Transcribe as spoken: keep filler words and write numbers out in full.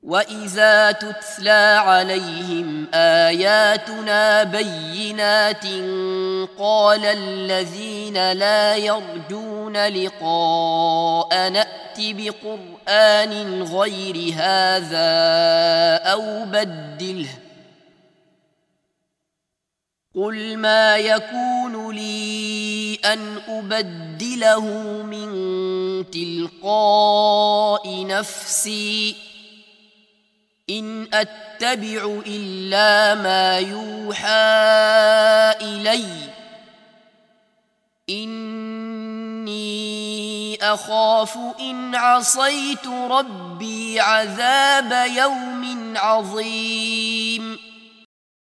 وإذا تتلى عليهم آياتنا بينات قال الذين لا يرجون لقاء نأت بقرآن غير هذا أو بدله قل ما يكون لي أن أبدله من تلقاء نفسي إن أتبع إلا ما يوحى إلي إني أخاف إن عصيت ربي عذاب يوم عظيم